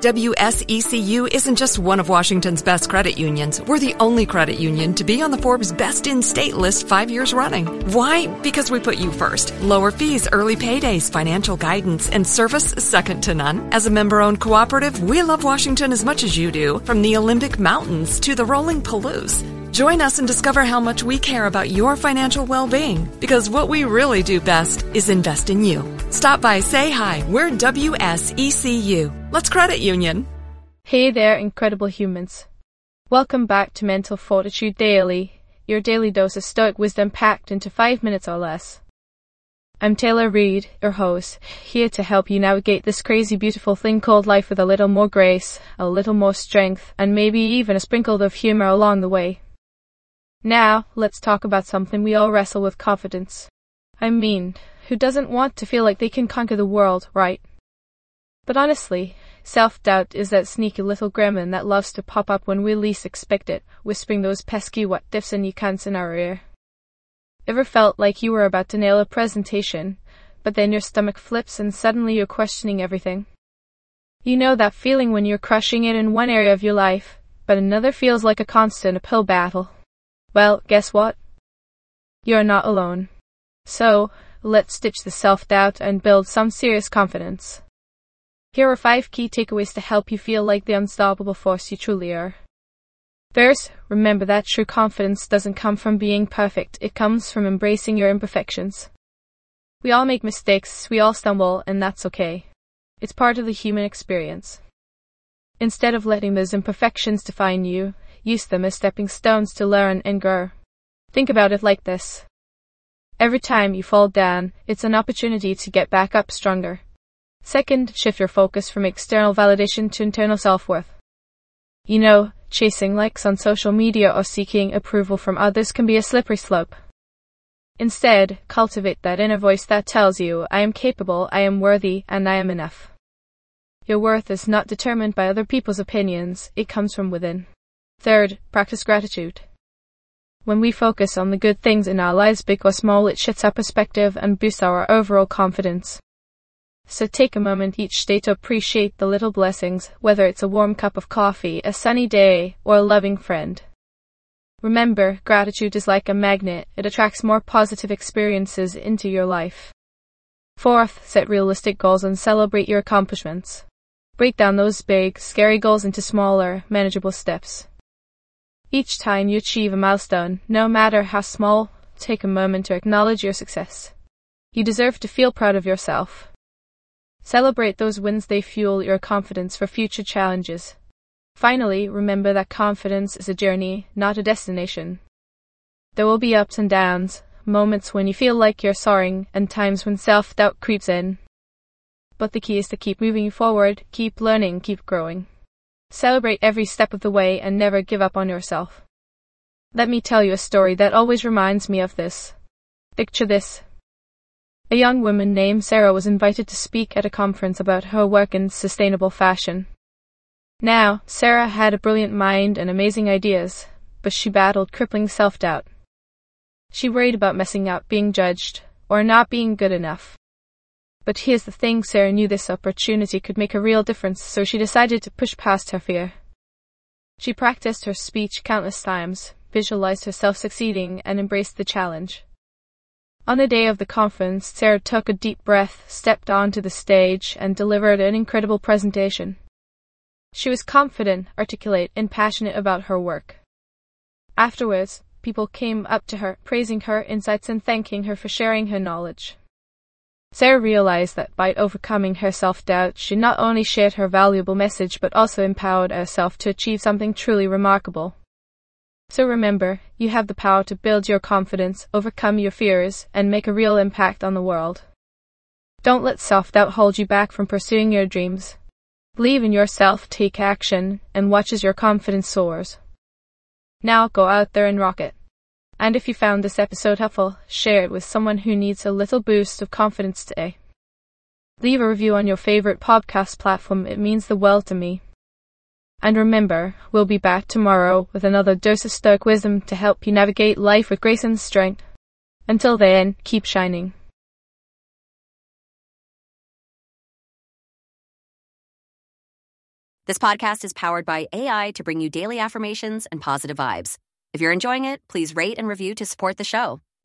WSECU isn't just one of Washington's best credit unions. We're the only credit union to be on the Forbes Best in State list 5 years running. Why? Because we put you first. Lower fees, early paydays, financial guidance, and service second to none. As a member-owned cooperative, we love Washington as much as you do, from the Olympic Mountains to the rolling Palouse. Join us and discover how much we care about your financial well-being, because what we really do best is invest in you. Stop by, say hi. We're WSECU. Let's credit union. Hey there, incredible humans. Welcome back to Mental Fortitude Daily, your daily dose of stoic wisdom packed into 5 minutes or less. I'm Taylor Reid, your host, here to help you navigate this crazy beautiful thing called life with a little more grace, a little more strength, and maybe even a sprinkle of humor along the way. Now, let's talk about something we all wrestle with: confidence. I mean, who doesn't want to feel like they can conquer the world, right? But honestly, self-doubt is that sneaky little gremlin that loves to pop up when we least expect it, whispering those pesky what ifs and you can'ts in our ear. Ever felt like you were about to nail a presentation, but then your stomach flips and suddenly you're questioning everything? You know that feeling when you're crushing it in one area of your life, but another feels like a constant uphill battle. Well, guess what? You're not alone. So, let's ditch the self-doubt and build some serious confidence. Here are 5 key takeaways to help you feel like the unstoppable force you truly are. First, remember that true confidence doesn't come from being perfect. It comes from embracing your imperfections. We all make mistakes, we all stumble, and that's okay. It's part of the human experience. Instead of letting those imperfections define you, use them as stepping stones to learn and grow. Think about it like this. Every time you fall down, it's an opportunity to get back up stronger. Second, shift your focus from external validation to internal self-worth. You know, chasing likes on social media or seeking approval from others can be a slippery slope. Instead, cultivate that inner voice that tells you, I am capable, I am worthy, and I am enough. Your worth is not determined by other people's opinions, it comes from within. Third, practice gratitude. When we focus on the good things in our lives, big or small, it shifts our perspective and boosts our overall confidence. So take a moment each day to appreciate the little blessings, whether it's a warm cup of coffee, a sunny day, or a loving friend. Remember, gratitude is like a magnet. It attracts more positive experiences into your life. Fourth, set realistic goals and celebrate your accomplishments. Break down those big, scary goals into smaller, manageable steps. Each time you achieve a milestone, no matter how small, take a moment to acknowledge your success. You deserve to feel proud of yourself. Celebrate those wins, they fuel your confidence for future challenges. Finally, remember that confidence is a journey, not a destination. There will be ups and downs, moments when you feel like you're soaring, and times when self-doubt creeps in. But the key is to keep moving forward, keep learning, keep growing. Celebrate every step of the way and never give up on yourself. Let me tell you a story that always reminds me of this. Picture this. A young woman named Sarah was invited to speak at a conference about her work in sustainable fashion. Now, Sarah had a brilliant mind and amazing ideas, but she battled crippling self-doubt. She worried about messing up, being judged, or not being good enough. But here's the thing, Sarah knew this opportunity could make a real difference, so she decided to push past her fear. She practiced her speech countless times, visualized herself succeeding, and embraced the challenge. On the day of the conference, Sarah took a deep breath, stepped onto the stage, and delivered an incredible presentation. She was confident, articulate, and passionate about her work. Afterwards, people came up to her, praising her insights and thanking her for sharing her knowledge. Sarah realized that by overcoming her self-doubt, she not only shared her valuable message but also empowered herself to achieve something truly remarkable. So remember, you have the power to build your confidence, overcome your fears, and make a real impact on the world. Don't let self-doubt hold you back from pursuing your dreams. Believe in yourself, take action, and watch as your confidence soars. Now go out there and rock it. And if you found this episode helpful, share it with someone who needs a little boost of confidence today. Leave a review on your favorite podcast platform, it means the world to me. And remember, we'll be back tomorrow with another dose of stoic wisdom to help you navigate life with grace and strength. Until then, keep shining. This podcast is powered by AI to bring you daily affirmations and positive vibes. If you're enjoying it, please rate and review to support the show.